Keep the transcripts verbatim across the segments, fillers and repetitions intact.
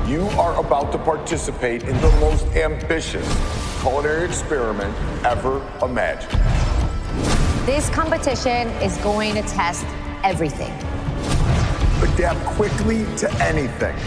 You are about to participate in the most ambitious culinary experiment ever imagined. This competition is going to test everything. Adapt quickly to anything.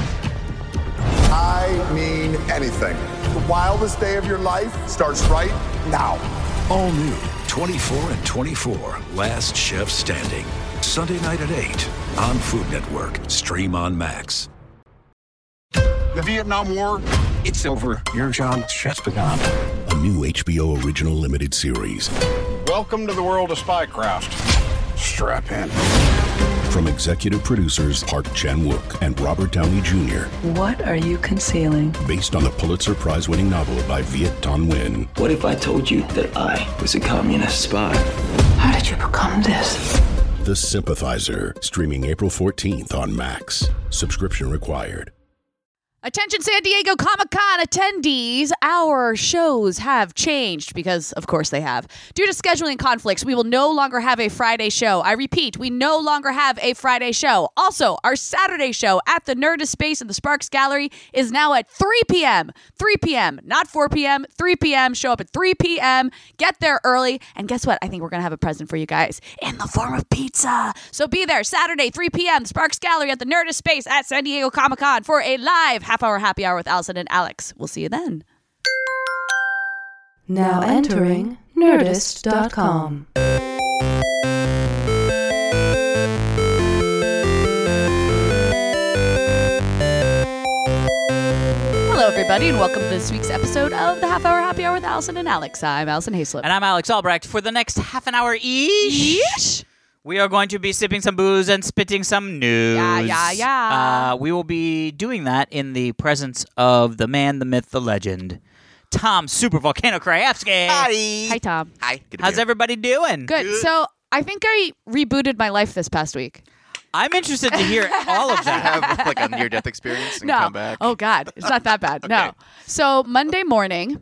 I mean anything. The wildest day of your life starts right now. All new, twenty-four and twenty-four, Last Chef Standing. Sunday night at eight on Food Network. Stream on Max. The Vietnam War, it's over. Your job just begun. A new H B O original limited series. Welcome to the world of spycraft. Strap in. From executive producers Park Chan-wook and Robert Downey Junior What are you concealing? Based on the Pulitzer Prize-winning novel by Viet Thanh Nguyen. What if I told you that I was a communist spy? How did you become this? The Sympathizer. Streaming April fourteenth on Max. Subscription required. Attention San Diego Comic-Con attendees, our shows have changed because, of course, they have. Due to scheduling conflicts, we will no longer have a Friday show. I repeat, we no longer have a Friday show. Also, our Saturday show at the Nerdist Space in the Sparks Gallery is now at three p.m. three p.m., not four p.m., three p.m. Show up at three p.m. Get there early. And guess what? I think we're going to have a present for you guys in the form of pizza. So be there Saturday, three p.m., the Sparks Gallery at the Nerdist Space at San Diego Comic-Con for a live half-hour happy hour with Allison and Alex. We'll see you then. Now entering Nerdist dot com. Hello, everybody, and welcome to this week's episode of the Half Hour Happy Hour with Allison and Alex. I'm Allison Hayslip. And I'm Alex Albrecht. For the next half an hour-ish, Yeesh. we are going to be sipping some booze and spitting some news. Yeah, yeah, yeah. Uh, we will be doing that in the presence of the man, the myth, the legend, Tom Super Volcano Krajewski. Hi. Hi, Tom. Hi. Good to How's be here. everybody doing? Good. Good. So I think I rebooted my life this past week. I'm interested to hear all of that. Have like a near-death experience and no. come back. Oh, God. It's not that bad. Okay. No. So Monday morning,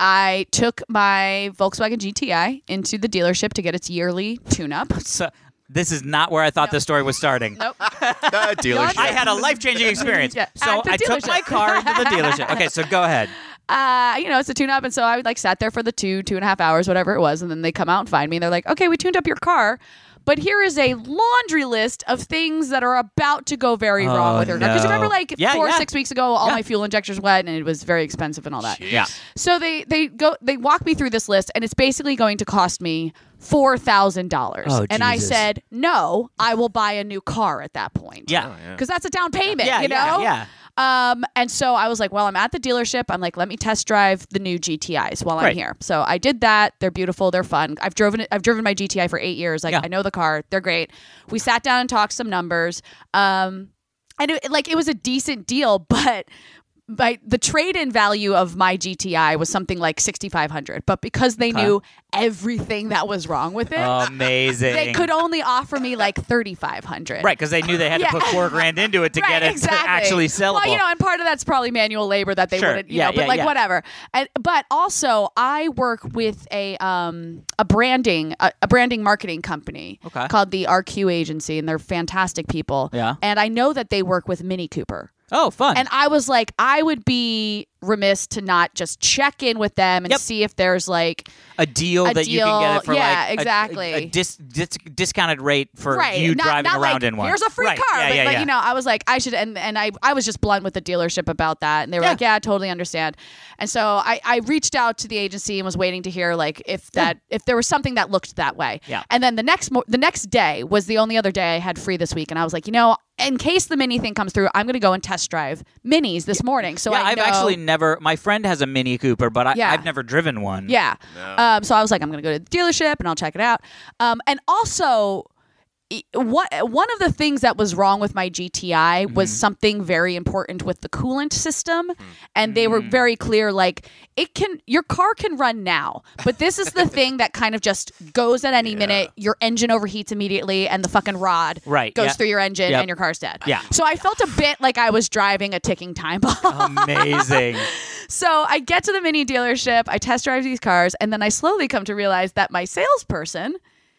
I took my Volkswagen G T I into the dealership to get its yearly tune-up. So, this is not where I thought Nope. the story was starting. Nope. The dealership. I had a life-changing experience. Yeah, so at the I took dealership. my car into the dealership. Okay, so go ahead. Uh, you know, it's a tune-up, and so I would like sat there for the two, two and a half hours, whatever it was, and then they come out and find me, and they're like, okay, we tuned up your car, but here is a laundry list of things that are about to go very Oh, wrong with your car. Because no. remember, like Yeah, four or yeah. six weeks ago, all Yeah. my fuel injectors went, and it was very expensive and all that. Yeah. So they they go they walk me through this list, and it's basically going to cost me four thousand dollars. Oh, and I Jesus. said, no, I will buy a new car at that point. Yeah. Oh, yeah. Because that's a down payment, Yeah, you know? yeah, yeah. Um, and so I was like, well, I'm at the dealership. I'm like, let me test drive the new G T Is while I'm Right. here. So I did that. They're beautiful. They're fun. I've driven it. I've driven my G T I for eight years. Like Yeah. I know the car. They're great. We sat down and talked some numbers. Um, and it, like it was a decent deal, but by the trade-in value of my G T I was something like sixty-five hundred dollars. But because they Okay. knew everything that was wrong with it, Amazing. they could only offer me like thirty-five hundred dollars. Right, because they knew they had Yeah. to put four grand into it to Right, get it exactly. to actually sellable. Well, you know, and part of that's probably manual labor that they Sure. wouldn't, you Yeah, know, but yeah, like yeah. whatever. And but also, I work with a um a branding a, a branding marketing company Okay. called the R Q Agency, and they're fantastic people. Yeah. And I know that they work with Mini Cooper. oh, fun. And I was like, I would be remiss to not just check in with them and Yep. see if there's like a deal a that you can get it for deal- yeah, like a- exactly. a, a dis, dis, discounted rate for right. you not, driving not around like, in one. Here's a free Right. car. Yeah, but yeah, like, yeah. you know, I was like, I should, and, and I, I was just blunt with the dealership about that. And they were Yeah. like, yeah, I totally understand. And so I, I reached out to the agency and was waiting to hear like if that, if there was something that looked that way. Yeah. And then the next, mo- the next day was the only other day I had free this week. And I was like, you know, in case the Mini thing comes through, I'm going to go and test drive Minis this morning. So yeah, I I've know- actually never. My friend has a Mini Cooper, but I, Yeah. I've never driven one. Yeah. No. Um, so I was like, I'm going to go to the dealership and I'll check it out. Um, and also, e- what one of the things that was wrong with my G T I was Mm-hmm. something very important with the coolant system, Mm. and they were very clear. Like it can, your car can run now, but this is the thing that kind of just goes at any Yeah. minute. Your engine overheats immediately, and the fucking rod Right, goes yeah. through your engine, Yep. and your car's dead. Yeah. So I felt a bit like I was driving a ticking time bomb. Amazing. So I get to the Mini dealership, I test drive these cars, and then I slowly come to realize that my salesperson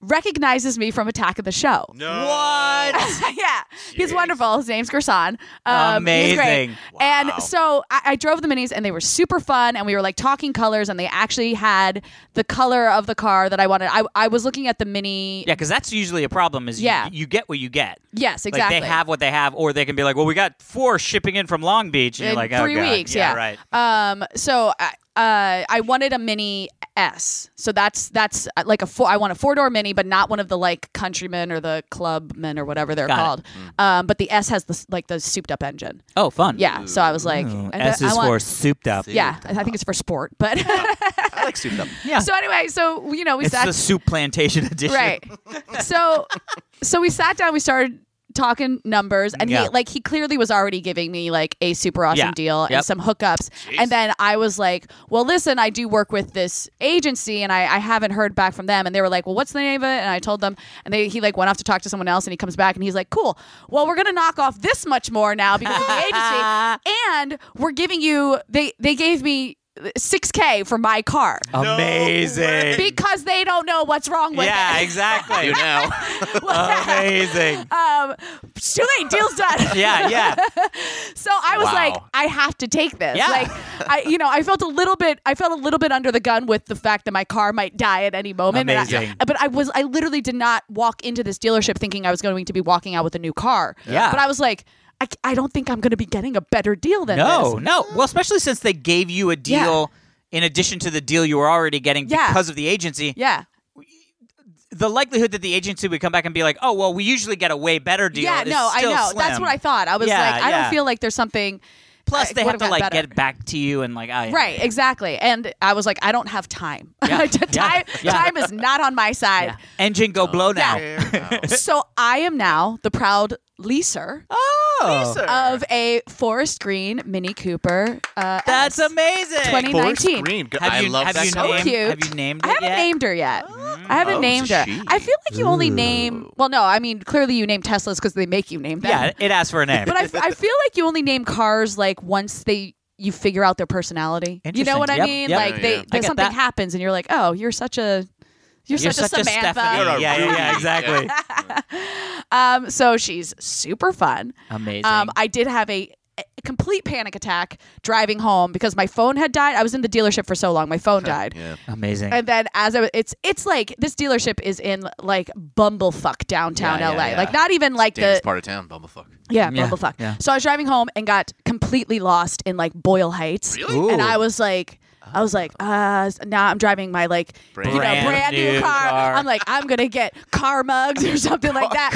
recognizes me from Attack of the Show. No. What? yeah, he's wonderful. His name's Gerson. Um, Amazing. He's great. Wow. And so I, I drove the minis, and they were super fun. And we were like talking colors, and they actually had the color of the car that I wanted. I, I was looking at the mini. Yeah, because that's usually a problem. Is Yeah. you, you get what you get. Yes, exactly. Like they have what they have, or they can be like, "Well, we got four shipping in from Long Beach," and in you're like, three "Oh, God. weeks. Yeah, right." Um, so I, uh, I wanted a mini S. So that's that's uh, like a four. I want a four door mini, but not one of the like Countrymen or the Clubmen or whatever they're Got it. called. Um, but the S has the like the souped up engine. Oh, fun. Yeah. So I was like, Ooh, I- S I is want- for souped up. Yeah, I think it's for sport, but I like souped up. Yeah. so anyway, so you know we It's sat the soup plantation edition. right. So so we sat down, we started talking numbers, and Yeah. he like he clearly was already giving me like a super awesome Yeah. deal and Yep. some hookups. And then I was like, well, listen, I do work with this agency, and I, I haven't heard back from them. And they were like, well, what's the name of it? And I told them, and they he like went off to talk to someone else, and he comes back and he's like, cool. Well, we're gonna knock off this much more now because of the agency, and we're giving you they they gave me six K for my car. Amazing. Because they don't know what's wrong with yeah, it. exactly. You now. Amazing. Um, sweet, deal's done. Yeah, yeah. So I was Wow. like, I have to take this. Yeah. Like, I, you know, I felt a little bit, I felt a little bit under the gun with the fact that my car might die at any moment. And I- Amazing. but I was, I literally did not walk into this dealership thinking I was going to be walking out with a new car. Yeah. But I was like, I, I don't think I'm going to be getting a better deal than No, this. no. Well, especially since they gave you a deal in addition to the deal you were already getting Yeah. because of the agency. Yeah. The likelihood that the agency would come back and be like, "Oh, well, we usually get a way better deal." Yeah, is no, I still know. slim. That's what I thought. I was Yeah, like, I yeah. don't feel like there's something. Plus, I they would've have to gotten like better. get back to you and like, I Right, exactly. And I was like, I don't have time. Yeah, time, yeah, yeah. time is not on my side. Yeah. Engine go blow now. So I am now the proud leaser Oh, of a forest green Mini Cooper. Uh, that's S. amazing. twenty nineteen. Green. Have I you, love have that you color. So named, cute. Have you named it I haven't yet? named her yet. I haven't Oh, named it's a her. she. I feel like you only name. Well, no, I mean clearly you name Teslas because they make you name them. Yeah, it asks for a name. But I, I feel like you only name cars like once they you figure out their personality. You know Interesting. what I Yep, mean? yep. Like Yeah, they yeah. I there's get something that. happens and you're like, oh, you're such a you're, You're such, a Samantha. Stephanie. You're a Yeah, yeah, yeah, Ruby. exactly. Um, so she's super fun. Amazing. Um, I did have a, a complete panic attack driving home because my phone had died. I was in the dealership for so long, my phone died. Yeah. Amazing. And then as I was, it's it's like this dealership is in like bumblefuck downtown Yeah, L A. yeah, yeah. Like not even like Dangerous the part of town, Bumblefuck. yeah, Yeah, bumblefuck. yeah. So I was driving home and got completely lost in like Boyle Heights. Really? And Ooh. I was like, I was like, uh, now I'm driving my like, Brand you know, Brand brand new new car. car. I'm like, I'm gonna get car mugs or something like that.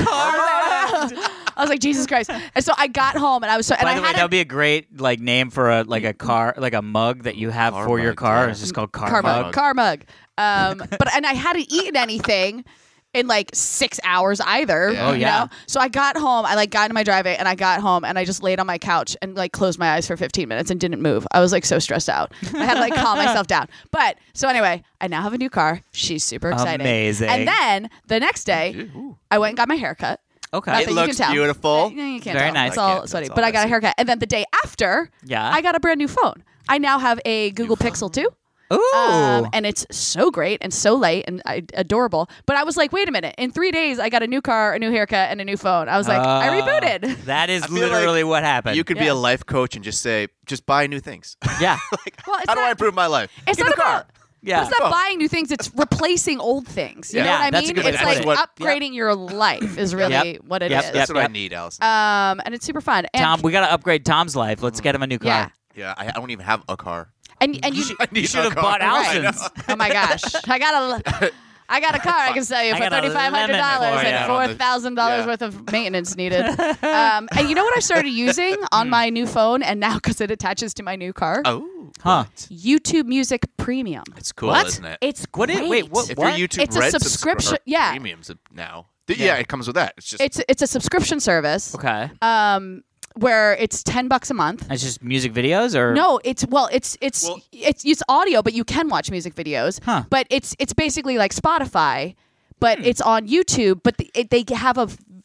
I was like, I was like, Jesus Christ. And so I got home and I was so, and By I the way, had that a would be a great like name for a like a car, like a mug that you have Car for your mug, car. yeah. It's just called car, car mug. mug, car mug. Um, but and I hadn't eaten anything in like six hours either. Yeah. Oh, you yeah. know? So I got home. I like got into my driveway and I got home and I just laid on my couch and like closed my eyes for fifteen minutes and didn't move. I was like so stressed out. I had to like calm myself down. But so anyway, I now have a new car. She's super excited. Amazing. And then the next day, I went and got my haircut. Okay. Not It that you looks can tell. beautiful. No, you can't Very tell. nice. It's I all can't. sweaty. That's But all I got I a see. haircut. And then the day after, Yeah. I got a brand new phone. I now have a Google Pixel two. Ooh. Um, and it's so great and so light and uh, adorable. But I was like, wait a minute. In three days, I got a new car, a new haircut, and a new phone. I was like, I Uh, rebooted. That is I feel like literally what happened. You could be Yeah. a life coach and just say, just buy new things. yeah. like, Well, it's how do not- I improve my life? It's Get not a car. about. Yeah. It's not Oh. buying new things. It's replacing old things. You Yeah. know what Yeah, I that's a mean? good way It's to like put it. What- upgrading your life is really Yep. what it is. Yep, yep. That's what I need, Allison. Um, and it's super fun. And, Tom, we got to upgrade Tom's life. Let's get him a new car. yeah. yeah, I, I don't even have a car. And and you. I need You should a have car. bought Right. Allison's. Oh my gosh! I got a, I got a car. I can sell you I for got a thirty five hundred dollars lemon for and you. four thousand dollars Yeah. worth of maintenance needed. Um, and you know what I started using on my new phone, and now because it attaches to my new car, Oh, Huh. YouTube Music Premium. it's cool, What? isn't it? It's What great. is- wait, what- If what? your YouTube It's a Red subscription- subscri- yeah. premiums now. Th- Yeah. it comes with that. It's just It's it's a subscription service. Okay. Um, where it's ten bucks a month. It's just music videos or No, it's well, it's it's Well- it's it's audio, but you can watch music videos. Huh. But it's it's basically like Spotify, Hmm. but it's on YouTube. But the, it, they have a v-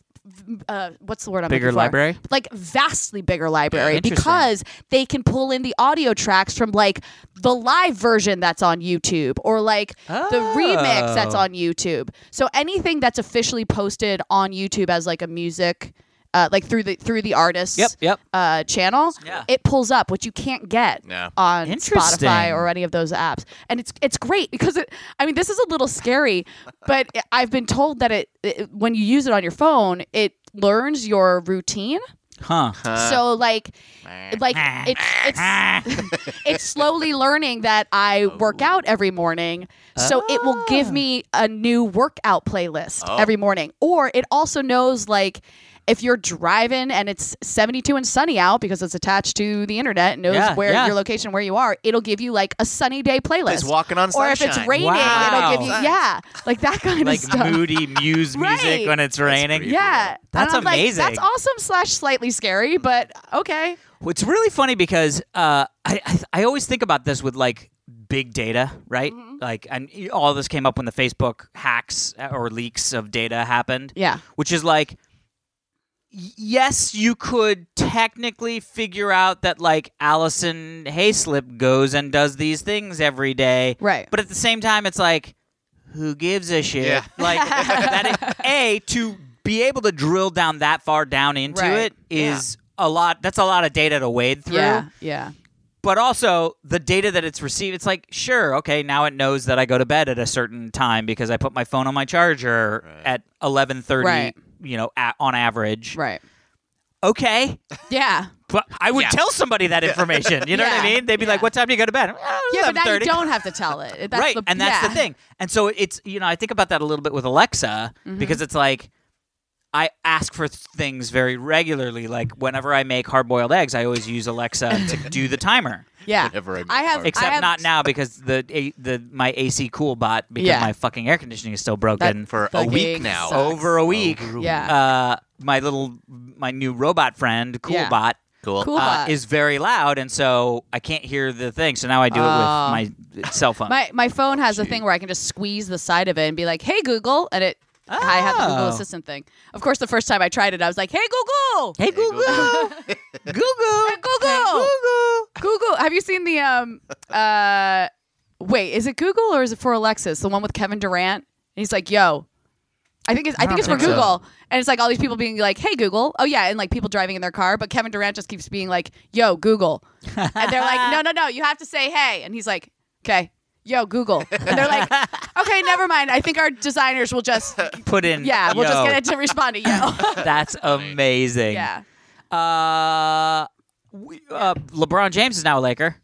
uh, what's the word I'm Bigger looking for? library? Like vastly bigger library Interesting. because they can pull in the audio tracks from like the live version that's on YouTube or like Oh. the remix that's on YouTube. So anything that's officially posted on YouTube as like a music. Uh, like through the through the artist's Yep, yep. Uh, channel, Yeah. it pulls up, which you can't get Yeah. on Interesting. Spotify or any of those apps, and it's it's great because it. I mean, this is a little scary, but I've been told that it, it when you use it on your phone, it learns your routine. Huh. So like, like it's it's it's slowly learning that I work out every morning. So it will give me a new workout playlist Oh. every morning, or it also knows like. If you're driving and it's seventy-two and sunny out because it's attached to the internet, it knows Yeah, where yeah. your location, where you are, it'll give you like a sunny day playlist. It's walking on Or if it's sunshine. raining, Wow. it'll give you yeah, like that kind Like of stuff. moody muse music Right. when it's raining. pretty Yeah, That's and I'm like, amazing. that's awesome slash slightly scary, but okay. Well, it's really funny because uh, I, I I always think about this with like big data, right? Mm-hmm. Like, and all this came up when the Facebook hacks or leaks of data happened. Yeah. Which is like, y- yes, you could technically figure out that like Allison Hayslip goes and does these things every day, Right. But at the same time, it's like, who gives a shit? Yeah. Like that. Is, a to be able to drill down that far down into Right. it is. A lot. That's a lot of data to wade through. Yeah, yeah. But also the data that it's received. It's like, sure, okay, now it knows that I go to bed at a certain time because I put my phone on my charger Right. at eleven thirty. Right. You know, a on average. Right. Okay, Yeah. but I would Yeah. tell somebody that information. You know what I Yeah, mean? They'd be like, yeah. "What time do you go to bed?" "Oh, Yeah, but now you eleven thirty." don't have to tell it. That's Right, the, and that's yeah. the thing. And so it's you know I think about that a little bit with Alexa Mm-hmm. because it's like. I ask for th- things very regularly. Like whenever I make hard-boiled eggs, I always use Alexa to do the timer. Yeah. Whenever I make I have. hard- Except I have, not now because the a, the my A C Cool bot because Yeah. my fucking air conditioning is still broken For a fucking week now. sucks. over a week. Yeah. Uh, my little my new robot friend Yeah. Coolbot Cool. Cool. uh, Coolbot. is very loud, and so I can't hear the thing. So now I do it Oh. with my cell phone. My my phone has a thing where I can just squeeze the side of it and be like, "Hey Google," and it. I have the Google Oh. Assistant thing. Of course, the first time I tried it, I was like, "Hey Google, hey Google, Google, Hey, Google, Google. Google." Have you seen the um uh wait, is it Google or is it for Alexis? The one with Kevin Durant? And he's like, "Yo." I think it's I, I think it's for don't think so. Google. And it's like all these people being like, "Hey Google." Oh yeah, and like people driving in their car, but Kevin Durant just keeps being like, "Yo, Google." And they're like, "No, no, no, you have to say hey." And he's like, "Okay. Yo, Google." And they're like, "Okay, never mind. I think our designers will just Put in. yeah, we'll just yo. get it to respond to yo." That's amazing. Yeah. Uh, we, uh, LeBron James is now a Laker.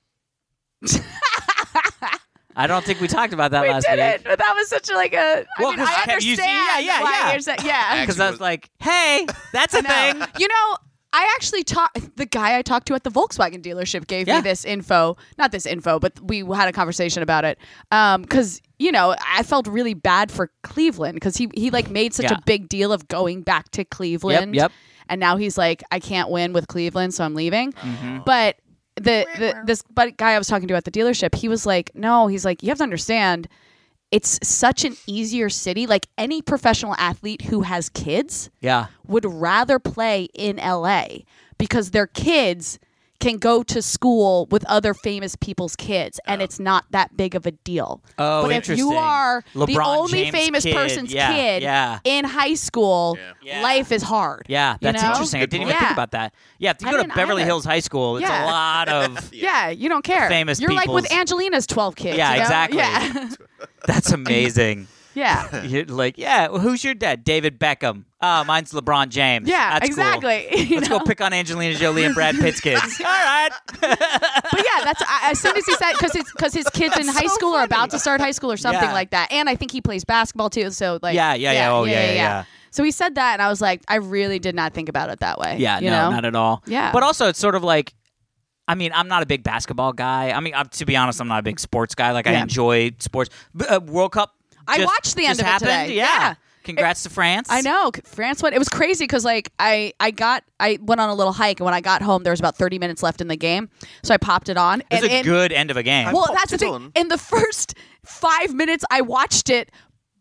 I don't think we talked about that We last did week. it, but that was such a like a. Well, I mean, 'cause I Kev- you understand. see- yeah, yeah, why yeah. you're saying- yeah. Because I was like, hey, that's a No. thing. You know, I actually talked. The guy I talked to at the Volkswagen dealership gave Yeah. me this info. Not this info, but we had a conversation about it. Um, because you know, I felt really bad for Cleveland because he he like made such Yeah. a big deal of going back to Cleveland. yep. And now he's like, I can't win with Cleveland, so I'm leaving. Mm-hmm. But the, the this but guy I was talking to at the dealership, he was like, no, he's like, you have to understand, it's such an easier city. Like any professional athlete who has kids Yeah. would rather play in L A because their kids can go to school with other famous people's kids, and it's not that big of a deal. Oh, but if interesting. you are the LeBron only James' famous kid, person's yeah, kid yeah. in high school, Yeah. life is hard. Yeah, you that's know? interesting. I Good didn't point. even think Yeah. about that. Yeah, if you I go to didn't Beverly either. Hills High School, it's Yeah. a lot of. Yeah, you don't care. Famous You're like with people's- Angelina's twelve kids. Yeah, you know? exactly. Yeah, That's amazing. yeah, You're like, yeah, well, who's your dad? David Beckham. Oh, mine's LeBron James. yeah. That's cool. exactly. You Let's know? go pick on Angelina Jolie and Brad Pitt's kids. All right. But yeah, that's I, as soon as he said because his because his kids in high school are about to start high school or something Yeah. like that, and I think he plays basketball too. So like, Yeah, yeah, yeah. Oh, yeah, yeah, yeah. So he said that, and I was like, I really did not think about it that way. Yeah, you no, know? not at all. Yeah. But also, it's sort of like, I mean, I'm not a big basketball guy. I mean, I'm, to be honest, I'm not a big sports guy. Like, I Yeah. enjoy sports. B- Uh, World Cup. I just- watched the end just of it happened. today. Yeah. Yeah. Congrats to France. I know France went. It was crazy because like I I got I went on a little hike, and when I got home, there was about thirty minutes left in the game, so I popped it on. It was and a in- good end of a game. Well, popped that's the it thing. on. In the first five minutes I watched it,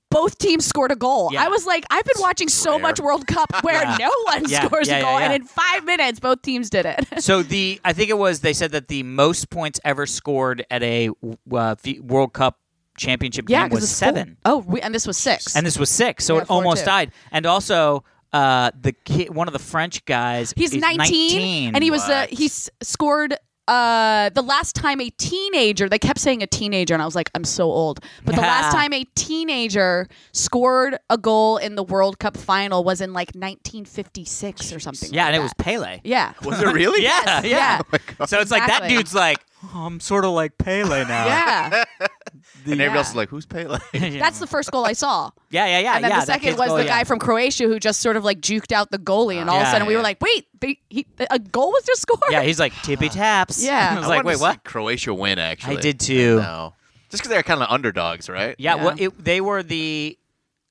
both teams scored a goal. Yeah. I was like, I've been watching so rare. much World Cup where Yeah. no one Yeah, scores yeah, a yeah, goal, yeah. and in five minutes, both teams did it. So the I think it was they said that the most points ever scored at a uh, F- World Cup championship yeah, game because was it's seven, Full. Oh, we, and this was six. and this was six, so Yeah, it four, almost two. died. And also, uh, the kid, one of the French guys, He's is nineteen, and he was uh, What? he s- scored uh, the last time a teenager. They kept saying a teenager, and I was like, I'm so old. But the last time a teenager scored a goal in the World Cup final was in like nineteen fifty-six or something. yeah, like and it that. was Pele. Yeah. Was it really? Yeah, Yes, yeah. yeah. So it's like that Exactly. dude's like, oh, I'm sort of like Pele now. Yeah. And everybody Yeah. else is like, who's Pele? That's the first goal I saw. Yeah, yeah, yeah. And then yeah, the that second kid's was goal, the yeah. guy from Croatia who just sort of like juked out the goalie, and all of Yeah, a sudden we yeah. were like, wait, they, he, a goal was just scored? Yeah, he's like tippy taps. Yeah. I was I like, wanted wait, to see what? Croatia win, actually. I did too. No. Just because they're kind of underdogs, right? Yeah, Yeah. Well, it, they were the.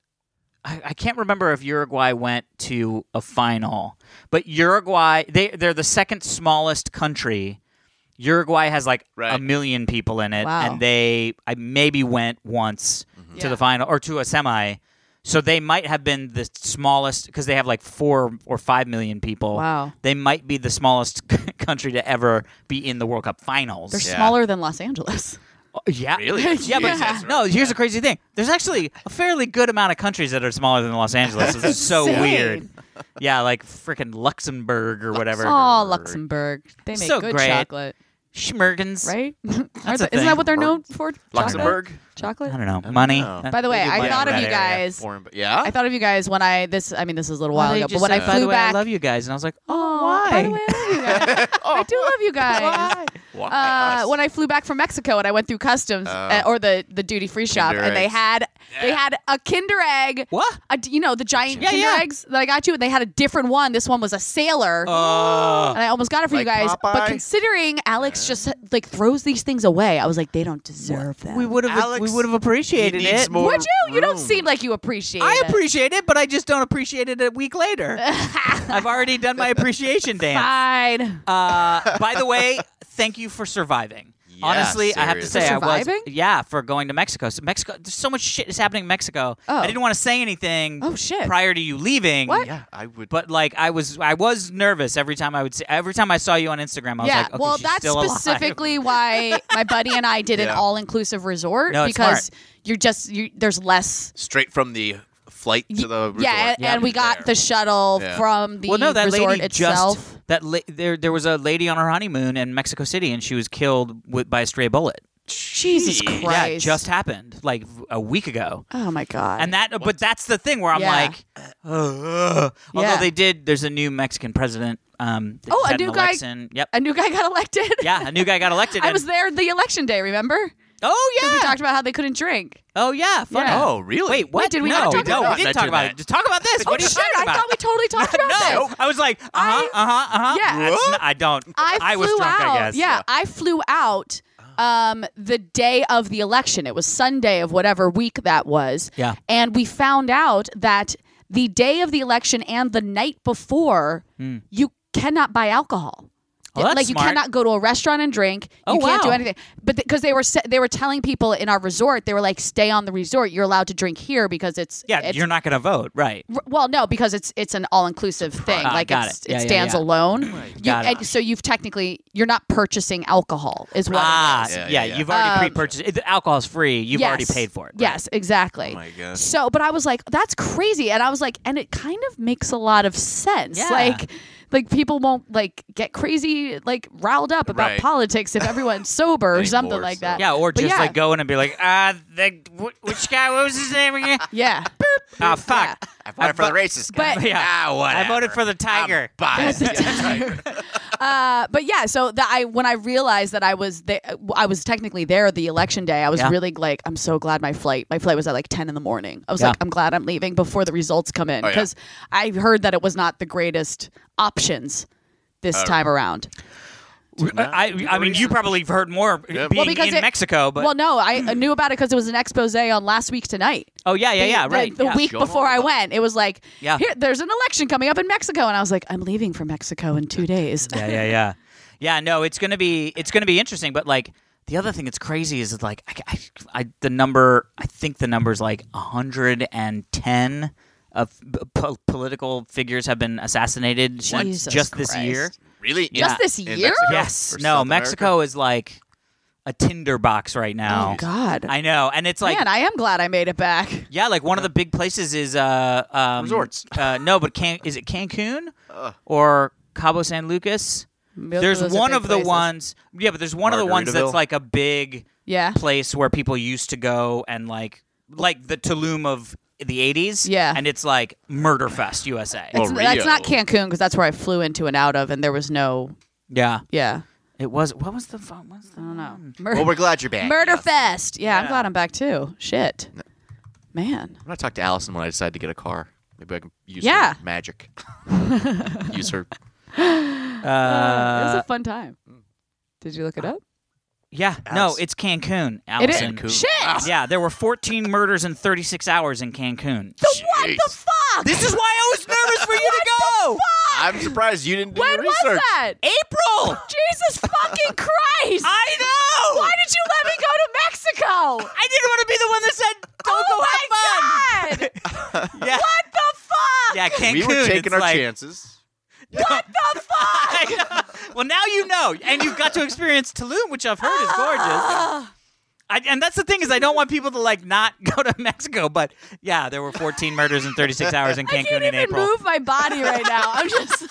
I, I can't remember if Uruguay went to a final, but Uruguay they they're the second smallest country. Uruguay has like a Right. million people in it, Wow. and they I maybe went once to Yeah. the final or to a semi. So they might have been the smallest because they have like four or five million people. Wow. They might be the smallest country to ever be in the World Cup finals. They're Yeah. smaller than Los Angeles. Yeah. Really? Yeah, but Jesus, no, right? here's the crazy thing. There's actually a fairly good amount of countries that are smaller than Los Angeles. It's so Insane. weird. Yeah, like freaking Luxembourg or whatever. Oh, Luxembourg. They make So good great. chocolate, Schmergens. right? That's Aren't a they- Isn't thing. that what they're known for? Luxembourg? Chocolate? I don't know. Money. know. That- By the way, they do I money thought in of that you area. guys. Foreign, but yeah? I thought of you guys when I this. I mean, this is a little while Well, they ago, but just when said, I by flew the way, back. I love you guys, and I was like, oh, Oh, why? by the way, I love you guys. I do love you guys. Why? Uh, Us? when I flew back from Mexico and I went through customs Oh. uh, or the, the duty free shop, Kinder and they eggs. had they had a Kinder Egg. What? A, you know the giant Yeah, Kinder yeah. eggs that I got you, and they had a different one. This one was a sailor, Oh. and I almost got it for you Like guys. But Popeye? considering Alex just like throws these things away, I was like, they don't deserve them. we would have. Alex, We would have appreciated he needs it. more Would you? You don't room. seem like you appreciate I it. appreciate it, but I just don't appreciate it a week later. I've already done my appreciation dance. Fine. Uh, by the way, thank you for surviving. Yeah, Honestly, I have to seriously. say For I was surviving? yeah for going to Mexico. So Mexico, there's so much shit is happening in Mexico. Oh. I didn't want to say anything. Oh, shit. Prior to you leaving. What? Yeah, I would. But like I was, I was nervous every time I would see. Every time I saw you on Instagram, I was yeah, like, okay, well, she's that's still alive. specifically why my buddy and I did an Yeah. all-inclusive resort No, it's because smart. you're just you, there's less. Straight from the flight to the resort. Yeah, and, Yeah. and we got There. the shuttle Yeah. from the well, no, that resort lady itself. just that la- there there was a lady on her honeymoon in Mexico City, and she was killed with, by a stray bullet. Jesus Jeez. Christ! Yeah, it just happened like a week ago. Oh my god! And that, but that's the thing where I'm Yeah. like, ugh. although Yeah. they did, there's a new Mexican president. Um, they Oh, just a had an new guy- election. Yep. a new guy got elected. Yeah, a new guy got elected. I and- was there the election day. Remember? Oh Because we yeah. talked about how they couldn't drink. Oh yeah. Funny. Yeah. Oh, really? Wait, what? Wait, did we no, not talk no, about we that? didn't talk Mention about that. it. Just talk about this. Oh What are you shit! talking I about? thought we totally talked about no, this. I was like, uh huh, I- uh huh, uh huh. Yeah. That's not, I don't. I flew was drunk, out. I guess. Yeah, I flew out um, the day of the election. It was Sunday of whatever week that was. Yeah. And we found out that the day of the election and the night before, you cannot buy alcohol. Oh, that's like you smart. cannot go to a restaurant and drink. Oh, You can't do wow. anything. But because they were se- they were telling people in our resort, they were like, stay on the resort. You're allowed to drink here because it's Yeah, it's, you're not going to vote, right? R- Well, no, because it's it's an all inclusive thing. Ah, like got it's, it. Yeah, it yeah, stands yeah. alone. You, Got it. and so you've technically you're not purchasing alcohol, is what Ah, it is. Yeah, yeah, yeah, yeah. you've already Um, pre-purchased it. The alcohol's free. You've Yes. already paid for it. right? Yes, exactly. Oh my God. So, but I was like, that's crazy, and I was like, and it kind of makes a lot of sense. Yeah. Like, like people won't like get crazy, like riled up about Right. politics if everyone's sober or Anymore, something like so- that. Yeah, or But just yeah. like go in and be like, ah, the wh- which guy? What was his name again? Yeah. Ah, fuck. I voted for the racist guy. But- Yeah, ah, whatever. I voted for the tiger. I'm biased. Uh, but yeah, so that I when I realized that I was there, I was technically there the election day. I was Yeah. really like, I'm so glad my flight. My flight was at like ten in the morning. I was Yeah. like, I'm glad I'm leaving before the results come in Oh, yeah. because I heard that it was not the greatest options this Uh, time around. I, I mean, you probably have heard more Yeah. being Well, because in it- Mexico, but well, no, I knew about it because it was an expose on Last Week Tonight. oh yeah, yeah, The- yeah, the- right. The, yeah. week Going before on I about- went, it was like, Yeah. here, there's an election coming up in Mexico, and I was like, I'm leaving for Mexico in two days. yeah, yeah, yeah. Yeah, no, it's gonna be it's gonna be interesting, but like the other thing that's crazy is like I, I, I the number. I think the number's like one hundred ten of po- political figures have been assassinated since just Christ. this year. Really? Just In- this in year? Mexico Yes. or No, South Mexico America? is like a tinderbox right now. Oh God. I know, and it's like Man, I am glad I made it back. yeah, like one of the big places is uh um, Resorts. Uh, no, but Can- is it Cancun or Cabo San Lucas? Both There's of those are one big of the places. ones. Yeah, but there's one of the ones that's Margaritaville? like a big Yeah. place where people used to go and like like the Tulum of the eighties. Yeah. and it's like Murder Fest U S A. Well, It's, that's Rio. not Cancun because that's where I flew into and out of, and there was no. Yeah, Yeah. it was. What was the? What was the I don't know. one? Well, we're glad you're back. Murder Yes. Fest. Yeah, I'm Yeah. glad I'm back too. Shit. Man. I'm gonna talk to Allison when I decide to get a car. Maybe I can use Yeah. her magic. use her. Uh, it was Uh, a fun time. Did you look it up? yeah, no, Alice. it's Cancun. It is. Allison. Cancun. Shit. Wow. Yeah, there were fourteen murders in thirty-six hours in Cancun. The what the Jeez. fuck? This is why I was nervous for you to go. I'm surprised you didn't do When your was research. that? April. Jesus fucking Christ! I know. Why did you let me go to Mexico? I didn't want to be the one that said, "Don't oh go my have fun." God! Yeah. What the fuck? Yeah, Cancun. We were taking it's our like, chances. What the fuck? I know. Well, now you know, and you've got to experience Tulum, which I've heard is gorgeous. I, and that's the thing is, I don't want people to like not go to Mexico, but yeah, there were fourteen murders in thirty-six hours in I Cancun can't in even April. move my body right now. I'm just.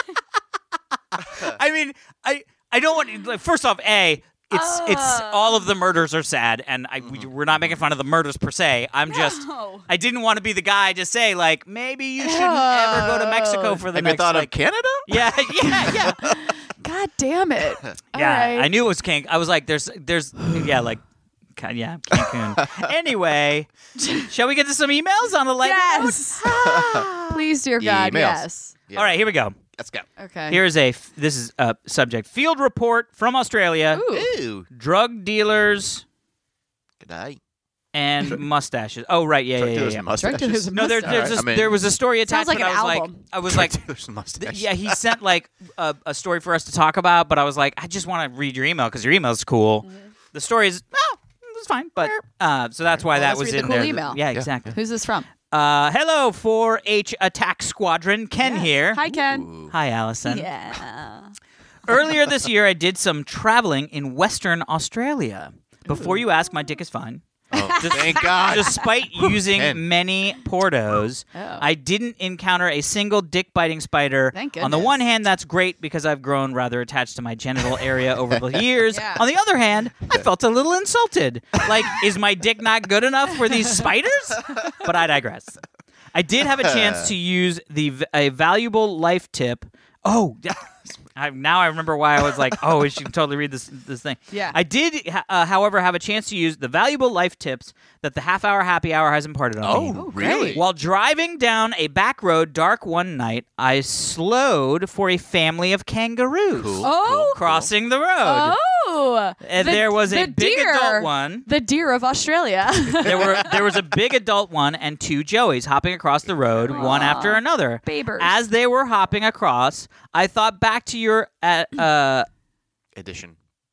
I mean, I I don't want. Like, first off, a it's it's all of the murders are sad, and I we, we're not making fun of the murders per se. I'm just No. I didn't want to be the guy to say like maybe you shouldn't ever go to Mexico for the Have you next thought like of Canada? yeah yeah yeah. God damn it! All Yeah, right. I knew it was Cancun. I was like, "There's, there's, yeah, like, ca- yeah, Cancun." Anyway, shall we get to some emails on the light Yes. Please, dear God, Emails. yes. Yeah. All right, here we go. Let's go. Okay. Here's a. f- This is a subject field report from Australia. Ooh. Ooh. Drug dealers Good night. and mustaches. Oh, right, yeah, Drug yeah, yeah. dealers yeah. and mustaches. Drug dealers and No, there, mustaches. there's All a, right, I mean- there was a story attached. Sounds like but an I was album. like, I was Drug like, dealers and mustaches. yeah, he sent like a, a story for us to talk about, but I was like, I just want to read your email because your email is cool. Mm-hmm. The story is, oh, it's fine, but uh, so that's why Well, that let's was read the in cool there. email. Yeah, exactly. Who's this from? Uh, hello, four H Attack Squadron. Ken Yes. here. Hi, Ken. Hi, Allison. Yeah. Earlier this year, I did some traveling in Western Australia. Before you ask, my dick is fine. Oh, thank God. Despite using Ken. many Portos, Oh. I didn't encounter a single dick-biting spider. Thank On the goodness. one hand, that's great because I've grown rather attached to my genital area over the years. Yeah. On the other hand, I felt a little insulted. Like, is my dick not good enough for these spiders? But I digress. I did have a chance to use the v- a valuable life tip. Oh, yeah. I, now I remember why I was like, oh, we should totally read this this thing. Yeah. I did, ha- uh, however, have a chance to use the valuable life tips that the half hour happy hour has imparted on me. Oh, really? While driving down a back road dark one night, I slowed for a family of kangaroos Cool. Oh. crossing the road. Oh. And The- there was a the big deer. adult one. The deer of Australia. There were there was a big adult one and two joeys hopping across the road, one after another. Babers. As they were hopping across, I thought back to your uh, uh Edition.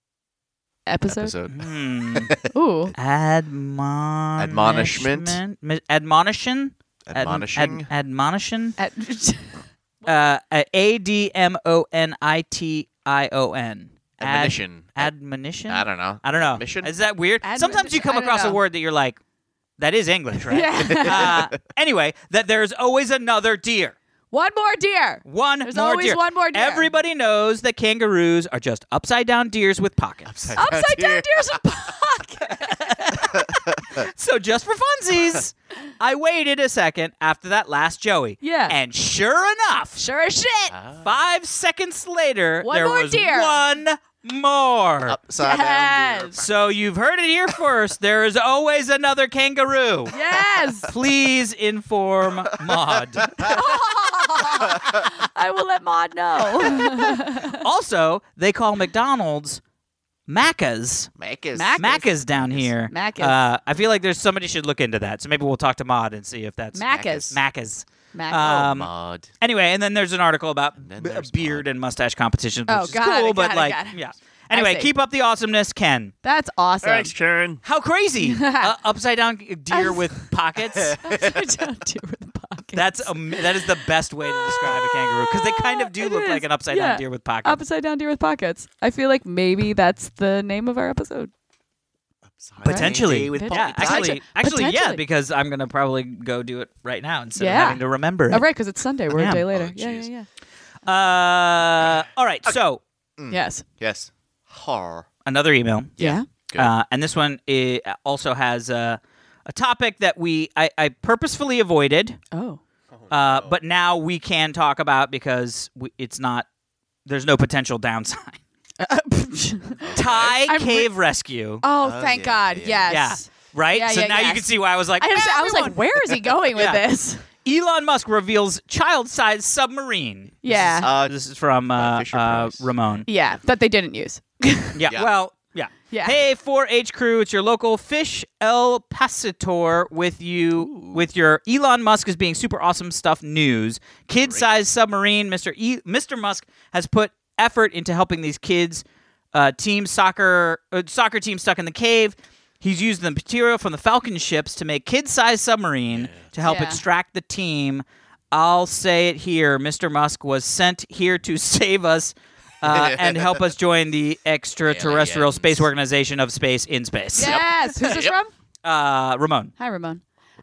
Episode. Episode. hmm, Ooh. admon Admonishment? mi- admonition Ad- Admonishing. ad- admonition At- uh A D M O N I T I O N Ad- Admonition. admonition I don't know. I don't know. Mission? Is that weird? Admon- Sometimes you come I don't across a know. word that you're like, that is English, right? Yeah. uh, anyway, that there's always another deer. One more deer. One There's more always deer. one more deer. Everybody knows that kangaroos are just upside down deers with pockets. Upside down deers in pocket. So just for funsies, I waited a second after that last Joey. Yeah. And sure enough, Sure as shit. five seconds later, One there more was deer. one more. Upside down deer. Yes. So you've heard it here first. There is always another kangaroo. Yes. Please inform Maud. I will let Maud know. Also, they call McDonald's Macca's. Macca's. Mac- Macca's down here. Macca's. Uh, I feel like there's somebody should look into that. So maybe we'll talk to Maud and see if that's Macca's. Macca's. Mac- Um, Mod. Anyway, and then there's an article about then b- there's beard and mustache competitions, which Oh, is got cool, it, but got it, like, got it. yeah. Anyway, see. keep up the awesomeness, Ken. That's awesome. Thanks, Karen. How crazy! uh, upside down deer with pockets. Upside down deer with pockets. That's um, that is the best way to describe a kangaroo because they kind of do It look is. like an upside Yeah. down deer with pockets. Upside down deer with pockets. I feel like maybe that's the name of our episode. Potentially, With yeah, pockets. actually, actually, yeah, Potentially. because I'm gonna probably go do it right now instead Yeah. of having to remember it. Oh, right, because it's Sunday. We're Yeah. a day later. Oh, yeah, yeah, jeez. yeah. Uh, all right, so Yes. Yes. Har. another email, Yeah. Good. uh, and this one i also has uh, a topic that we I, I purposefully avoided, Oh. uh, but now we can talk about because we, it's not. There's no potential downside. Thai I'm re- cave rescue. Oh, Oh, thank yeah, God. yeah, Yes. Yeah, right. Yeah, so yeah, now you yes. can see why I was like, I, was, "Eh, I was like, everyone." where is he going with Yeah. this? Elon Musk reveals child-sized submarine. Yeah. Uh, This is from uh, Fisher uh, Price. Ramon. Yeah, that they didn't use. Yeah, Yeah. well, yeah. Yeah. Hey, four H crew, it's your local Fish El Pasitor with you with your Elon Musk is being super awesome stuff news. Kid-sized submarine. Mister E- Mister Musk has put effort into helping these kids. Uh, team soccer uh, soccer team stuck in the cave. He's used the material from the Falcon ships to make kid-sized submarine to help Yeah. extract the team. I'll say it here. Mister Musk was sent here to save us uh, and help us join the extraterrestrial Aliens. space organization of space in space. Yes. Who's this Yep. from? Uh, Ramon. Hi, Ramon.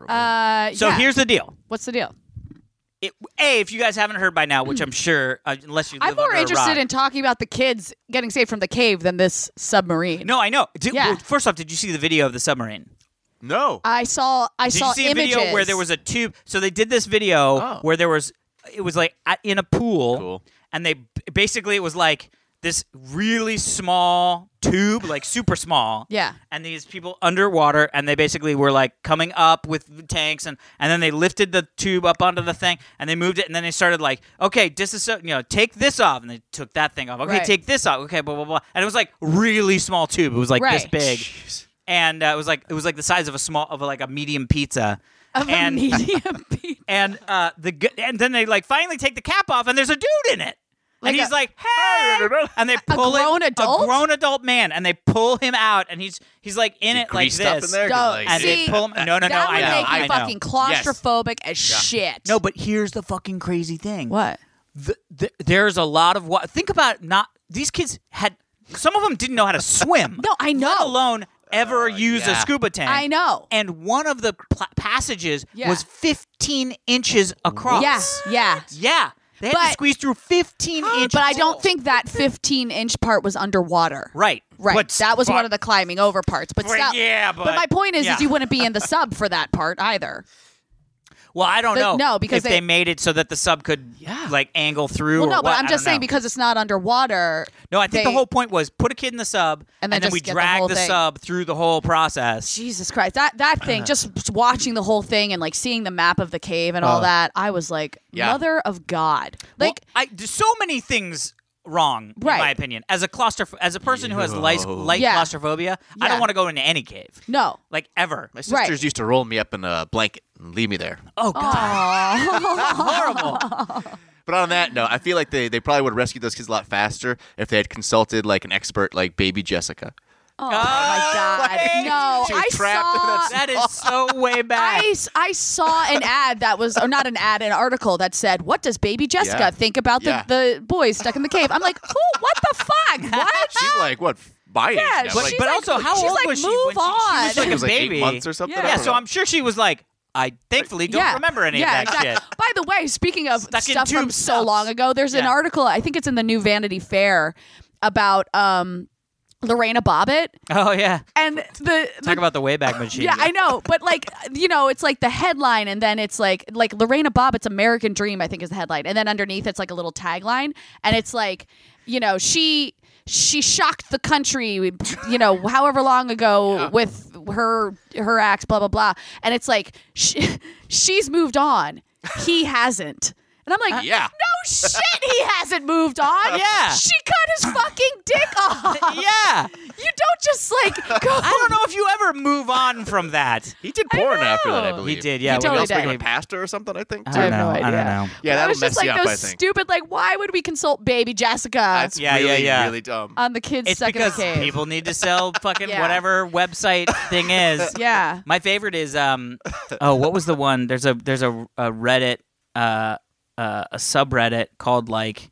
Uh, So yeah. here's the deal. What's the deal? It, a, if you guys haven't heard by now, which I'm sure, uh, unless you live I'm more under a interested rock. in talking about the kids getting saved from the cave than this submarine. No, I know. Did, Yeah. well, first off, did you see the video of the submarine? No. I saw. I Did saw you see images. a video where there was a tube? So they did this video Oh. where there was, it was like at- in a pool, Cool. and they basically it was like this really small tube, like super small. Yeah. And these people underwater, and they basically were like coming up with tanks, and, and then they lifted the tube up onto the thing, and they moved it, and then they started like, okay, disasso- you know, take this off, and they took that thing off. Okay, Right. take this off. Okay, blah blah blah. And it was like really small tube. It was like this Right. big, Jeez. and uh, it was like it was like the size of a small of like a medium pizza. Of a and medium piece. and uh, the gu- and then they like finally take the cap off, and there's a dude in it. Like and he's a- like, "Hey!" And they pull grown it, adult? a grown adult man, and they pull him out, and he's he's like in Is he it like greased up this. in there? 'Cause, Don't- like, And See, they pull him. No, no, no. that I would know. make I me know. fucking claustrophobic as shit. No, but here's the fucking crazy thing. What? The, the, there's a lot of what. Think about not. These kids had. Some of them didn't know how to swim. No, I know. Let alone ever use a yeah. scuba tank. I know. And one of the pl- passages Yeah. was fifteen inches across. Yeah, yeah. Yeah. They had to But- squeeze through fifteen inches. But I don't think that fifteen inch part was underwater. Right. Right. But- that was but- one of the climbing over parts. But Right, still, yeah, but- my point is, yeah. is you wouldn't be in the sub for that part either. Well, I don't The- know. no, because if they- they, made it so that the sub could Yeah. like angle through. Well, or no, but what, I'm I just don't saying know. because it's not underwater. No, I think the they- whole point was put a kid in the sub, And then we just get the drag whole the thing. sub through the whole process. Jesus Christ, that that thing, just watching the whole thing and like seeing the map of the cave and all Uh. that, I was like, Yeah. mother of God. Well, Like, I, there's so many things wrong, in Right. my opinion. As a claustroph- as a person who has light, Yo. light Yeah. claustrophobia, I Yeah. don't want to go into any cave, no. like ever. My sisters used to roll me up in a blanket and leave me there. Oh God, horrible. But on that note, I feel like they, they probably would have rescued those kids a lot faster if they had consulted like an expert like baby Jessica. Oh, my God. wait. No, She was I trapped in saw. that That is so way back. I, s- I saw an ad that was, or not an ad, an article that said, "What does baby Jessica Yeah. think about the, Yeah. the boys stuck in the cave?" I'm like, who? What the fuck? What? She's like, what, my age Yeah, now? but Like, she's but like- also, how she's old like, was she move when she, she on. was like it a was like baby? eight months or something. Yeah. I Yeah, don't so know. I'm sure she was like, I thankfully don't yeah. remember any yeah, of that exactly. shit. By the way, speaking of Stuck in stuff from tube so cells. long ago, there's an Yeah. article, I think it's in the new Vanity Fair, about um, Lorena Bobbitt. Oh yeah, And the, the talk about the Wayback Machine. yeah, I know, but like you know, it's like the headline, and then it's like like Lorena Bobbitt's American Dream, I think is the headline, and then underneath it's like a little tagline, and it's like, you know, she she shocked the country, you know, however long ago Yeah. with her her acts, blah blah blah, and it's like she, she's moved on, he hasn't. And I'm like, Yeah. no shit, he hasn't moved on. Yeah. She cut his fucking dick off. yeah. You don't just like go. I don't know if you ever move on from that. He did porn after that, I know. believe. He did, yeah. He when totally also did. became a pastor or something, I think. I Too. don't I have know. no I don't idea. know. Yeah, It that'll was just mess like you up, those I think. stupid, like, why would we consult baby Jessica That's Yeah, yeah, really, yeah. really dumb. on the kids' It's second because cave? people need to sell fucking Yeah. whatever website thing is. Yeah. My favorite is um oh what was the one? There's a there's a, a Reddit uh uh a subreddit called like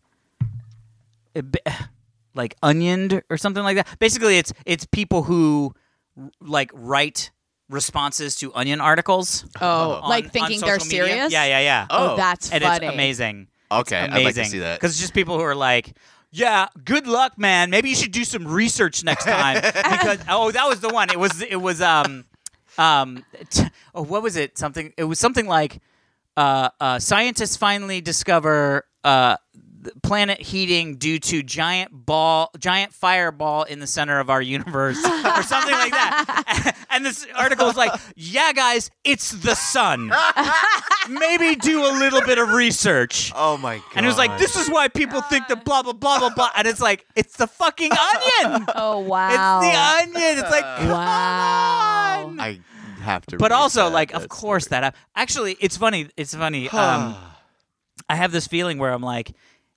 like Onioned or something like that. Basically, it's it's people who like write responses to Onion articles. Oh, on- like on thinking they're social media. serious? Yeah, yeah, yeah. Oh, that's and funny. it's amazing. Okay, It's I'd like to amazing. see that. Because it's just people who are like, yeah, good luck, man. Maybe you should do some research next time. Because oh, that was the one. It was it was um um t- oh, what was it? Something. It was something like uh, uh scientists finally discover uh the planet heating due to giant ball giant fireball in the center of our universe or something like that. And this article is like, yeah, guys, it's the sun. Maybe do a little bit of research. Oh my god! And it was like, this is why people think that blah blah blah blah blah. And it's like, it's the fucking onion. Oh wow. It's the onion. It's like, come Wow. on. I have to. But read also, that. like, of That's course, that hap- actually, it's funny. It's funny. um, I have this feeling where I'm like,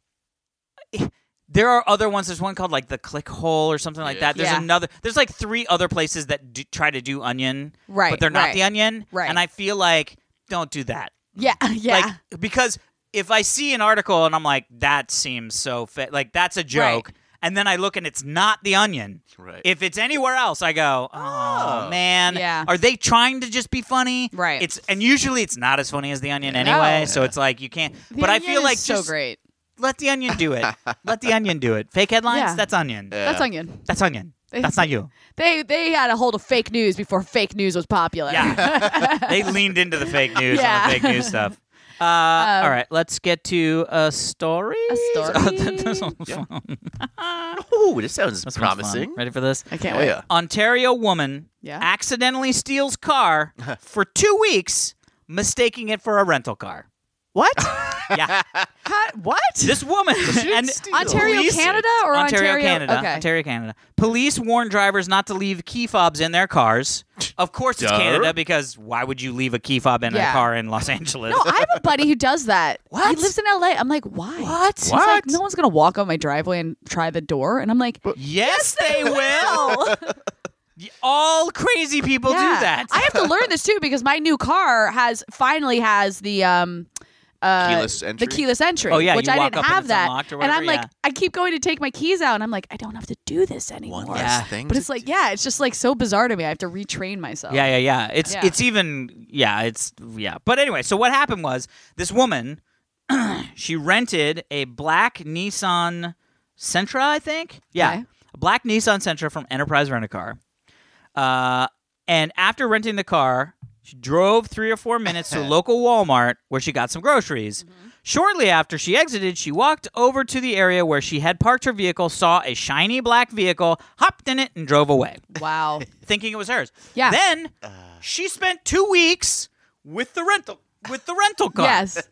there are other ones. There's one called like the Click Hole or something like Yeah. that. There's Yeah. another. There's like three other places that do, try to do onion, Right, But they're not right. the onion, Right. And I feel like don't do that. Yeah, yeah. Like, because if I see an article and I'm like, that seems so fit, like that's a joke, Right. and then I look and it's not the onion. Right. If it's anywhere else, I go, oh, Oh. man. Yeah. Are they trying to just be funny? Right. It's and usually it's not as funny as the onion No. anyway. So it's like you can't. The but I Onion feel is like so just great. let the onion do it. Let the onion do it. Fake headlines. Yeah. That's onion. That's onion. That's onion. That's not you. They they had a hold of fake news before fake news was popular. Yeah. They leaned into the fake news Yeah. on the fake news stuff. Uh, all right, let's get to a story. A story? Oh, that- that sounds fun. Oh, this sounds That sounds promising. fun. Ready for this? I can't Oh, wait. yeah. Ontario woman Yeah. accidentally steals car for two weeks, mistaking it for a rental car. What? Yeah. How, what? This woman and Ontario, police- Canada, or Ontario, Canada. Okay. Ontario, Canada. Police warn drivers not to leave key fobs in their cars. Of course, it's Duh. Canada because why would you leave a key fob in Yeah. a car in Los Angeles? No, I have a buddy who does that. What? He lives in L A. I'm like, why? What? He's like, no one's gonna walk on my driveway and try the door. And I'm like, Yes, they will. All crazy people yeah. do that. I have to learn this too because my new car has finally has the um uh, Keyless entry? the keyless entry. Oh, yeah, which you I walk didn't up and have it's that. unlocked or and I'm whatever, like, yeah. I keep going to take my keys out, and I'm like, I don't have to do this anymore. One Yeah. less thing. But to it's like, yeah, it's just like so bizarre to me. I have to retrain myself. Yeah, yeah, yeah. It's Yeah. it's even yeah, it's yeah. But anyway, so what happened was this woman she rented a black Nissan Sentra, I think. Yeah. Okay. A black Nissan Sentra from Enterprise Rent-A-Car. Uh and after renting the car, she drove three or four minutes to a local Walmart where she got some groceries. Mm-hmm. Shortly after she exited, she walked over to the area where she had parked her vehicle, saw a shiny black vehicle, hopped in it, and drove away, Wow. thinking it was hers. Yeah. Then she spent two weeks with the rental with the rental car. Yes.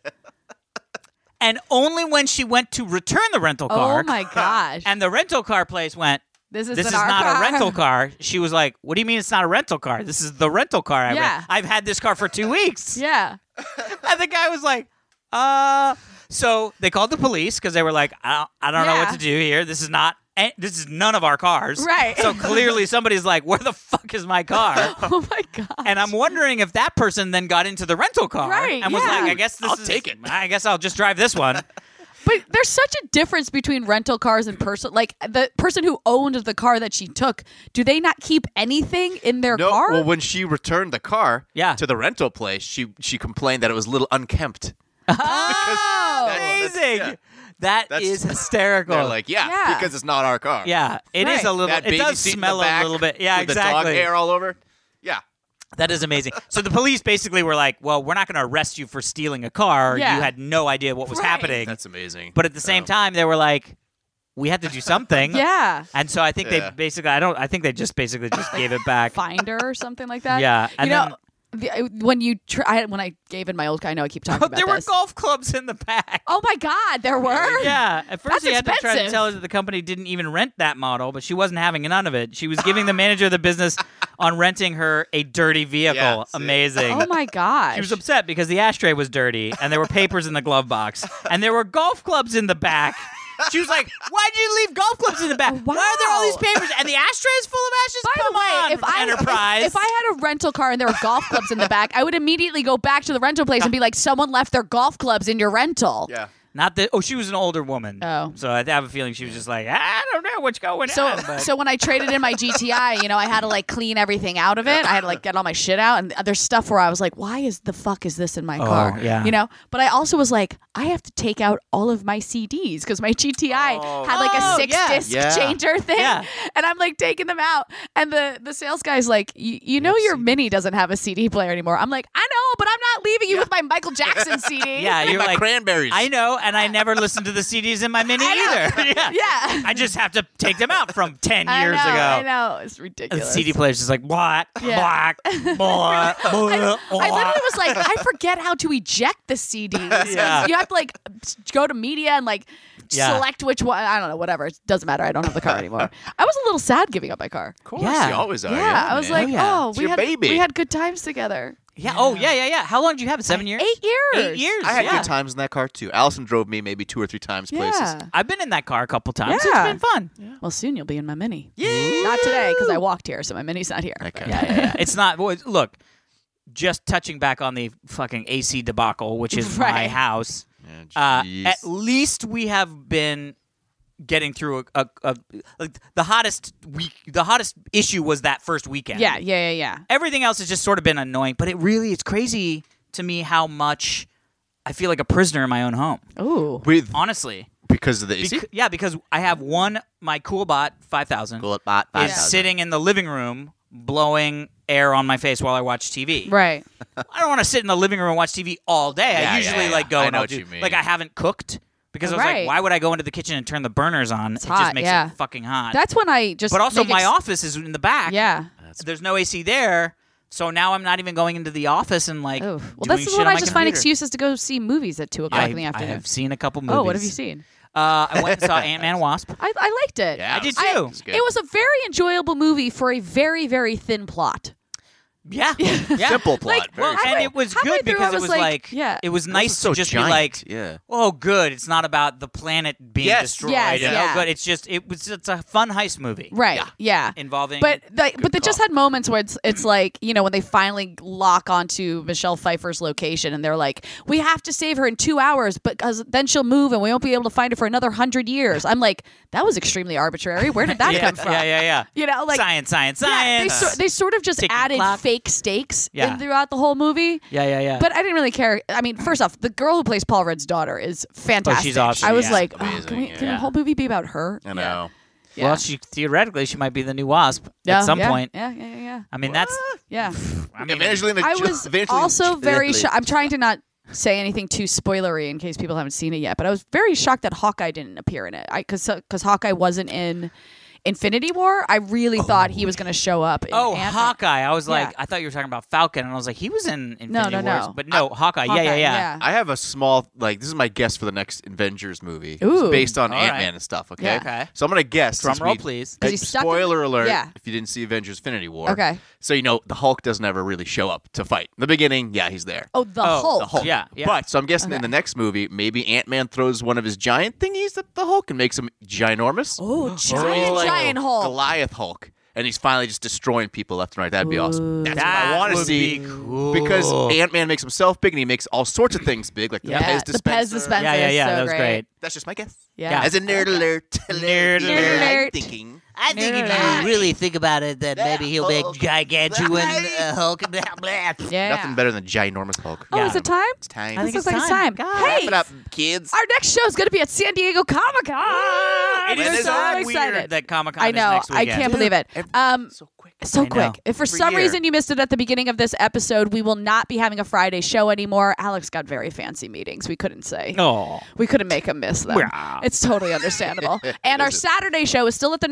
And only when she went to return the rental car, Oh my gosh. and the rental car place went, This isn't this is our not car. a rental car. She was like, what do you mean it's not a rental car? This is the rental car. I Yeah. rent. I've had this car for two weeks. Yeah. And the guy was like, uh. So they called the police because they were like, I don't, I don't know Yeah. what to do here. This is not, eh, this is none of our cars. Right. So clearly somebody's like, where the fuck is my car? Oh my god. And I'm wondering if that person then got into the rental car Right, and was yeah. like, I guess this I'll is, take it. I guess I'll just drive this one. But there's such a difference between rental cars and person. Like the person who owned the car that she took, do they not keep anything in their No, car? well, when she returned the car Yeah. to the rental place, she she complained that it was a little unkempt. Oh, that's- amazing. yeah. That That's- is hysterical. They're like, yeah, Yeah. because it's not our car. yeah, it is Right. a little, That it baby does seat in smell the back a little bit. Yeah, with exactly. the dog hair all over. Yeah. That is amazing. So the police basically were like, well, we're not going to arrest you for stealing a car. Yeah. You had no idea what was Right. happening. That's amazing. But at the same Um, time, they were like, we had to do something. yeah. And so I think Yeah. they basically, I don't, I think they just basically just gave it back. Finder or something like that. Yeah, and you know, then- the, when you tr- I, when I gave in my old car, I know I keep talking about there were this. golf clubs in the back. Oh my God, there were. Yeah, at first That's he had to try to expensive. tell her that the company didn't even rent that model, but she wasn't having none of it. She was giving the manager of the business on renting her a dirty vehicle. Yeah, see. Amazing. Oh my gosh. She was upset because the ashtray was dirty and there were papers in the glove box and there were golf clubs in the back. She was like, "Why'd you leave golf clubs in the back? Wow. Why are there all these papers and the ashtray is full of ashes?" By Come the way, on, if I Enterprise. If, if I had a rental car and there were golf clubs in the back, I would immediately go back to the rental place and be like, "Someone left their golf clubs in your rental." Yeah. Not that. Oh, she was an older woman. Oh. So I have a feeling she was just like, I don't know what's going So, on. But. so when I traded in my G T I, you know, I had to like clean everything out of it. I had to like get all my shit out, and there's stuff where I was like, "Why is the fuck is this in my Oh, car?" yeah. You know. But I also was like, I have to take out all of my C Ds because my G T I Oh. had like a Oh, six yeah. disc Yeah. changer thing, Yeah. and I'm like taking them out, and the the sales guy's like, "You know, your Mini doesn't have a C D player anymore." I'm like, "I know, but I'm not leaving you with my Michael Jackson C D." Yeah, you're My like cranberries. I know, and I never listened to the C Ds in my Mini either. yeah. Yeah. I just have to take them out from ten I years know, ago. I know, it's And ridiculous. the C D player's just like black, Yeah. black, black, I, black. I literally was like, I forget how to eject the C Ds. Yeah. You have to like go to media and like Yeah. select which one. I don't know, whatever. It doesn't matter. I don't have the car anymore. I was a little sad giving up my car. Of course, Yeah. you always are. Yeah, I was man. like, Oh, yeah. oh, It's we your had baby. we had good times together. Yeah. Oh, yeah, yeah, yeah. How long did you have it? Seven years? Eight years. Eight years. I had yeah. good times in that car too. Allison drove me maybe two or three times places. Yeah. I've been in that car a couple times. Yeah. It's been fun. Well, soon you'll be in my Mini. Yeah. Not today because I walked here, so my Mini's not here. Okay. Yeah, yeah, yeah. It's not. Well, look, just touching back on the fucking A C debacle, which is my Right. house. Yeah, Uh, jeez. at least we have been getting through a, a, a like the hottest week. The hottest issue was that first weekend. Yeah, yeah, yeah, yeah. Everything else has just sort of been annoying, but it really it's crazy to me how much I feel like a prisoner in my own home. Ooh. With Honestly, because of the A C. Bec- yeah, because I have one my Coolbot five thousand Cool, bot, is five thousand. sitting in the living room blowing air on my face while I watch T V. Right. I don't want to sit in the living room and watch T V all day. Yeah, I usually yeah, yeah. like go I and know I'll what do you mean. like I haven't cooked because I was Right. like, why would I go into the kitchen and turn the burners on? It's it hot, just makes yeah. it fucking hot. That's when I just. but also make my ex- office is in the back. Yeah. There's no A C there. So now I'm not even going into the office and like Oof. Well, doing that's shit when on I my just find computer. excuses to go see movies at two o'clock I, in the I afternoon. have seen a couple movies. Oh, what have you seen? Uh, I went and saw Ant-Man and Wasp. I, I liked it. Yeah, I did it too. was good. It was a very enjoyable movie for a very, very thin plot. Yeah, yeah. Simple plot. Like, very Well, simple. and it was halfway good through, because I it was was like, like, yeah. it was It nice was so to just giant. be like, yeah. oh, good. It's not about the planet being Yes. destroyed. Yes, and, yeah. Oh, good. It's just it was it's a fun heist movie. Right. Yeah. Yeah. Involving, But like, but they call. just had moments where it's it's like, you know, when they finally lock onto Michelle Pfeiffer's location and they're like, we have to save her in two hours because then she'll move and we won't be able to find her for another hundred years. I'm like, that was extremely arbitrary. Where did that yeah, come from? yeah, yeah, yeah. You know, like science, science, yeah, they, science. so, they sort of just Ticking added clock. fake stakes Yeah. in throughout the whole movie. yeah, yeah, yeah. But I didn't really care. I mean, first off, the girl who plays Paul Rudd's daughter is fantastic. awesome, I was yeah. like, oh, Amazing, can, we, can yeah. the whole movie be about her? I know. Yeah. well, she theoretically she might be the new Wasp yeah, at some yeah, point. Yeah, yeah, yeah, yeah. I mean, that's. Yeah. I mean, Evangelina I Jo- was Evangelina also very Jolie. shocked. I'm trying to not say anything too spoilery in case people haven't seen it yet, but I was very shocked that Hawkeye didn't appear in it. I because because Hawkeye wasn't in Infinity War. I really thought he was going to show up. In Oh, Ant-Man. Hawkeye! I was like, Yeah. I thought you were talking about Falcon, and I was like, he was in Infinity No, no, Wars, no. but no, Hawkeye. Yeah, yeah, Hawkeye, yeah. yeah. I have a small like this is my guess for the next Avengers movie. Ooh. It's based on All Ant right. Man and stuff. Okay. Yeah. Okay. So I'm gonna guess. Drum since roll, we- please. 'Cause Uh, he's stuck in- spoiler alert! Yeah. If you didn't see Avengers: Infinity War. Okay. So you know the Hulk doesn't ever really show up to fight. In the beginning, yeah, he's there. Oh, the Oh, Hulk. The Hulk. Yeah, yeah. But so I'm guessing in Okay. the next movie, maybe Ant Man throws one of his giant thingies at the Hulk and makes him ginormous. Oh, So giant, he's like giant Hulk. Goliath Hulk. And he's finally just destroying people left and right. That'd be awesome. That's That what I want to would see. be cool. Because Ant Man makes himself big and he makes all sorts of things big, like the Yeah, Pez the dispenser. Pez dispenser. Yeah, yeah, is yeah. so that was great. great. That's just my guess. Yeah. As a nerd alert. Nerd alert. I'm thinking. I think if you really think about it, that maybe he'll make gigantuan uh, Hulk. Yeah. Nothing better than ginormous Hulk. Oh, Yeah. is it time? It's time. I think This it's looks like time. it's time. God. Hey, Wrap it up, kids. our next show is going to be at San Diego Comic Con. It When is is so it? weird excited. that Comic Con I is know. next I weekend. can't believe it. Um, So quick. so I know. quick. If for Every some year. reason you missed it at the beginning of this episode, we will not be having a Friday show anymore. Alex got very fancy meetings. We couldn't say. Oh. We couldn't make him miss them. Wow. It's totally understandable. And our Is it? Saturday show is still at the Nurse Place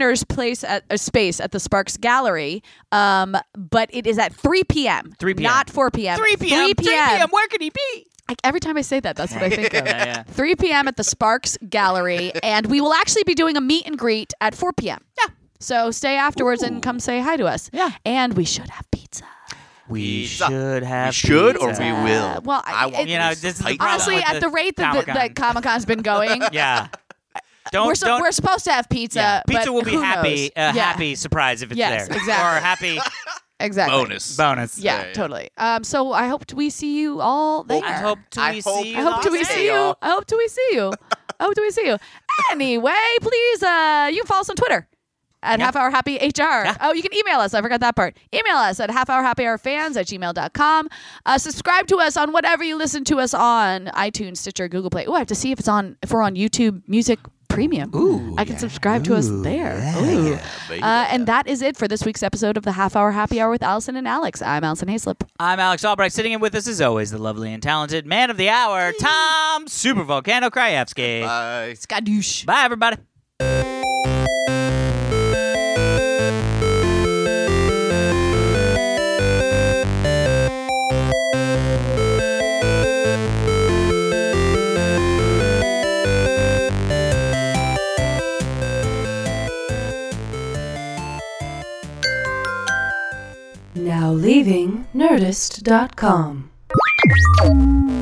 space at a space at the Sparks Gallery, um, but it is at three p.m. three p.m. not four p.m. three p.m. three p.m. Where could he be? I, every time I say that, that's what I think of. Yeah, yeah. three p.m. at the Sparks Gallery, and we will actually be doing a meet and greet at four p.m. Yeah. So stay afterwards Ooh. and come say hi to us. Yeah. And we should have pizza. We Pizza. should have We should or pizza. we will. Uh, well, I it- want You know, this this is the pizza. problem Honestly, with at the rate that, Comic-Con. that Comic Con's been going, Yeah. Don't, we're, so, don't, we're supposed to have pizza. yeah. Pizza but will be who happy, knows? a yeah. happy surprise if it's Yes, there. exactly. Or a happy Exactly. Bonus. bonus. Yeah, Yeah, yeah. totally. Um, so I hope we see you all there. I hope to I we hope- see you. I hope to we Hey, see you. y'all. I hope to we see you. I hope to we see you. Anyway, please, uh, you can follow us on Twitter at Yeah. Half Hour Happy H R. Yeah. Oh, you can email us. I forgot that part. Email us at half hour happy hour fans at gmail dot com. Uh, subscribe to us on whatever you listen to us on, iTunes, Stitcher, Google Play. Oh, I have to see if it's on if we're on YouTube Music Premium. Ooh, I can subscribe to us there. Ooh. baby. Uh, and that is it for this week's episode of the Half Hour Happy Hour with Allison and Alex. I'm Allison Hayslip. I'm Alex Albright. Sitting in with us as always, the lovely and talented man of the hour, Tom Super Volcano Krajewski. Bye. Skadoosh. Bye, everybody. Now leaving Nerdist dot com.